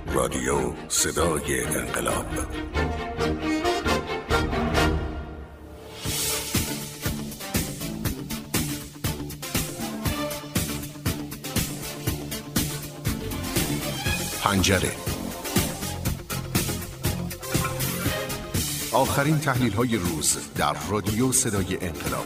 رادیو صدای انقلاب. پنجره. آخرین تحلیل‌های روز در رادیو صدای انقلاب.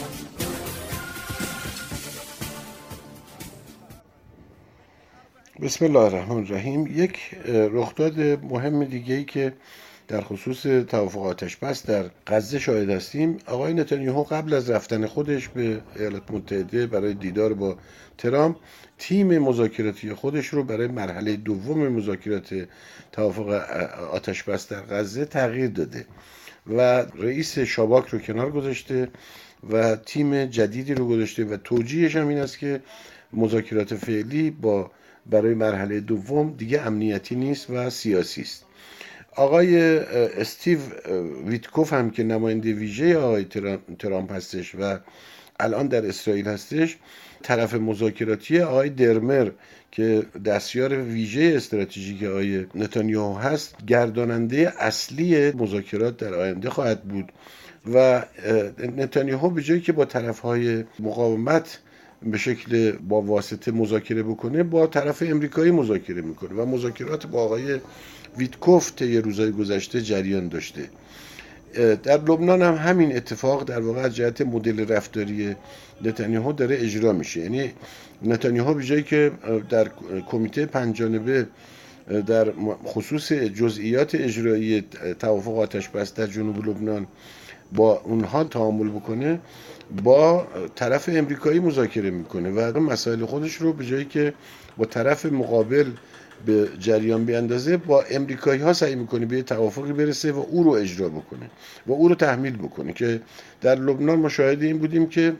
بسم الله الرحمن الرحیم. یک رخداد مهم دیگه‌ای که در خصوص توافق آتش‌بس در غزه شاهد هستیم، آقای نتانیاهو قبل از رفتن خودش به ایالات متحده برای دیدار با ترامپ، تیم مذاکراتی خودش رو برای مرحله دوم مذاکرات توافق آتش‌بس در غزه تغییر داده و رئیس شاباک رو کنار گذاشته و تیم جدیدی رو گذاشته و توجیهش هم این است که مذاکرات فعلی برای مرحله دوم دیگه امنیتی نیست و سیاسی است. آقای استیو ویتکوف هم که نماینده ویژه آقای ترامپ هستش و الان در اسرائیل هستش، طرف مذاکراتی آقای درمر که دستیار ویژه استراتژیک آقای نتانیاهو هست، گرداننده اصلی مذاکرات در آینده خواهد بود و نتانیاهو به جایی که با طرف‌های مقاومت به شکل با واسطه مذاکره بکنه، با طرف امریکایی مذاکره میکنه و مذاکرات با آقای ویتکوف طی روزهای گذشته جریان داشته. در لبنان هم همین اتفاق در واقع از جهت مدل رفتاری نتانیاهو داره اجرا میشه. یعنی نتانیاهو به جایی که در کمیته پنج‌جانبه در خصوص جزئیات اجرایی توافق آتش‌بس در جنوب لبنان با اونها تعامل بکنه، با طرف امریکایی مذاکره میکنه و مسائل خودش رو به جایی که با طرف مقابل به جریان بیاندازه، با امریکایی ها سعی میکنه به توافقی برسه و او رو اجرا بکنه و او رو تحمیل بکنه. که در لبنان مشاهده این بودیم که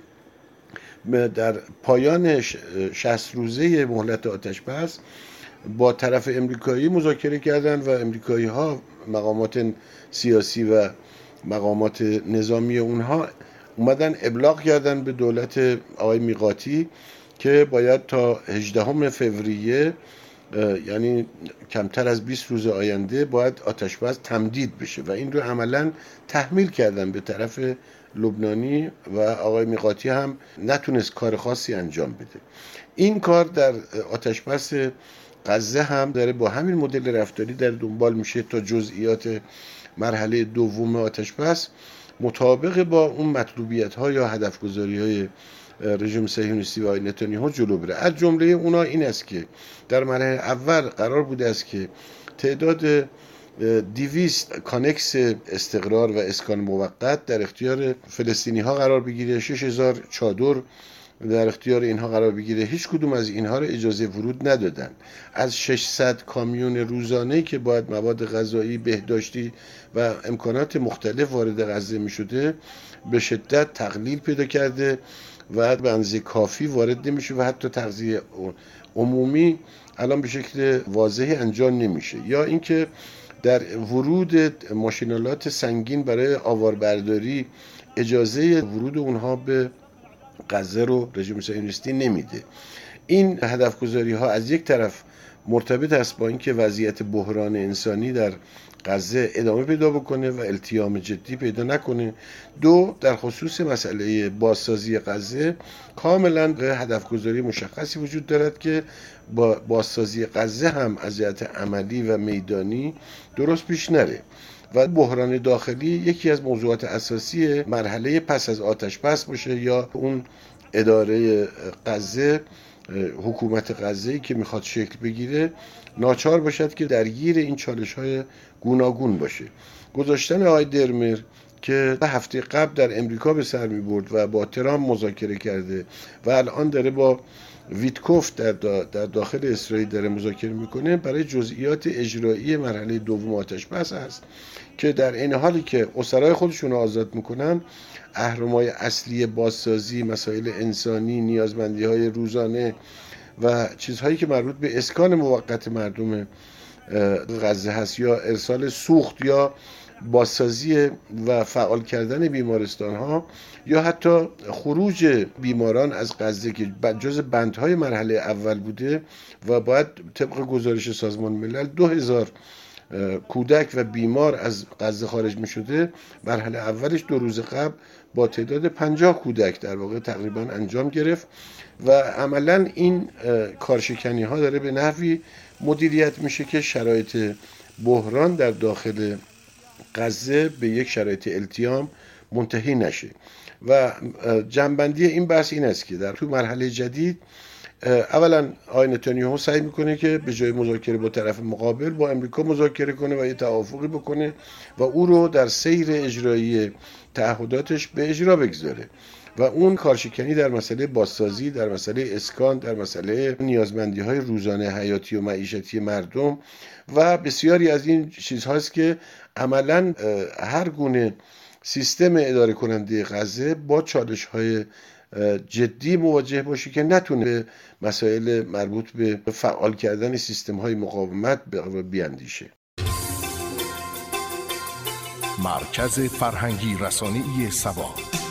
در پایان 60 روزه مهلت آتش‌بس با طرف امریکایی مذاکره کردن و امریکایی ها مقامات سیاسی و مقامات نظامی اونها اومدن ابلاغ کردن به دولت آقای میقاتی که باید تا 18 فوریه، یعنی کمتر از 20 روز آینده، باید آتش‌بس تمدید بشه و این رو عملاً تحمیل کردن به طرف لبنانی و آقای میقاتی هم نتونست کار خاصی انجام بده. این کار در آتش‌بس غزه هم داره با همین مدل رفتاری در دنبال میشه تا جزئیات مرحله دوم آتش‌بس مطابق با اون مطلوبیت‌ها یا هدف‌گذاری‌های رژیم صهیونیستی و آقای نتانیاهو جلو بره. از جمله اونا این است که در مرحله اول قرار بوده است که تعداد 200 کانکس استقرار و اسکان موقت در اختیار فلسطینی‌ها قرار بگیره، 6000 چادر در اختیار اینها قرار بگیره. هیچ کدوم از اینها رو اجازه ورود ندادن. از 600 کامیون روزانه‌ای که باید مواد غذایی، بهداشتی و امکانات مختلف وارد غزه می‌شده، به شدت تقلیل پیدا کرده و به اندازه کافی وارد نمیشه و حتی تغذیه عمومی الان به شکل واضحی انجام نمیشه. یا اینکه در ورود ماشینالات سنگین برای آواربرداری اجازه ورود اونها به غزه رو رژیم صهیونیستی نمیده. این هدفگذاری ها از یک طرف مرتبط است با اینکه وضعیت بحران انسانی در غزه ادامه پیدا بکنه و التیام جدی پیدا نکنه. دو، در خصوص مسئله بازسازی غزه کاملا هدفگذاری مشخصی وجود دارد که با بازسازی غزه هم از جهت عملی و میدانی درست پیش نره و بحران داخلی یکی از موضوعات اساسی مرحله پس از آتش‌بس باشه، یا اون اداره غزه، حکومت غزه‌ای که میخواد شکل بگیره، ناچار باشد که درگیر این چالش‌های گوناگون باشه. گذاشتن آقای درمر که هفته قبل در امریکا به سر می‌برد و با ترامپ مذاکره کرده و الان داره با ویتکوف در داخل اسرائیل داره مذاکره میکنه، برای جزئیات اجرایی مرحله دوم آتش‌بس است که در این حالی که اسرای خودشون رو آزاد میکنن، اهرم‌های اصلی بازسازی، مسائل انسانی، نیازمندی‌های روزانه و چیزهایی که مربوط به اسکان موقت مردم غزه هست، یا ارسال سوخت یا بازسازی و فعال کردن بیمارستان ها یا حتی خروج بیماران از غزه که جز بندهای مرحله اول بوده و باید طبق گزارش سازمان ملل 2000 کودک و بیمار از غزه خارج می شده. مرحله اولش 2 روز قبل با تعداد 50 کودک در واقع تقریبا انجام گرفت و عملا این کارشکنی ها داره به نحوی مدیریت میشه که شرایط بحران در داخل غزه به یک شرایط التیام منتهی نشه. و جنبندی این بحث این است که در تو مرحله جدید اولا آقای نتانیاهو سعی میکنه که به جای مذاکره با طرف مقابل با امریکا مذاکره کنه و یه توافقی بکنه و او رو در سیر اجرایی تعهداتش به اجرا بگذاره و اون کارشکنی در مسئله بازسازی، در مسئله اسکان، در مسئله نیازمندی های روزانه حیاتی و معیشتی مردم و بسیاری از این چیزهاست که عملا هر گونه سیستم اداره کننده غزه با چالش های جدی مواجه باشه که نتونه به مسائل مربوط به فعال کردن سیستم های مقاومت بیاندیشه. مرکز فرهنگی رسانه‌ای سبا.